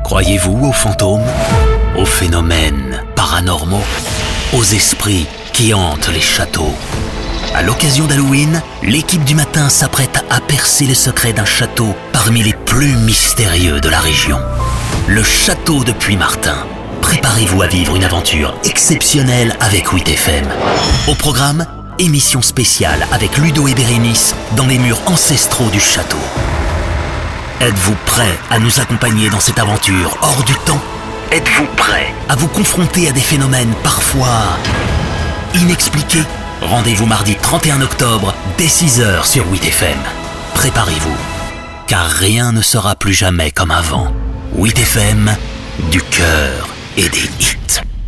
Croyez-vous aux fantômes, aux phénomènes paranormaux, aux esprits qui hantent les châteaux? À l'occasion d'Halloween, l'équipe du matin s'apprête à percer les secrets d'un château parmi les plus mystérieux de la région. Le château de Puy-Martin. Préparez-vous à vivre une aventure exceptionnelle avec 8FM. Au programme, émission spéciale avec Ludo et Bérénice dans les murs ancestraux du château. Êtes-vous prêts à nous accompagner dans cette aventure hors du temps? Êtes-vous prêts à vous confronter à des phénomènes parfois inexpliqués? Rendez-vous mardi 31 octobre dès 6h sur 8FM. Préparez-vous, car rien ne sera plus jamais comme avant. 8FM, du cœur et des hits.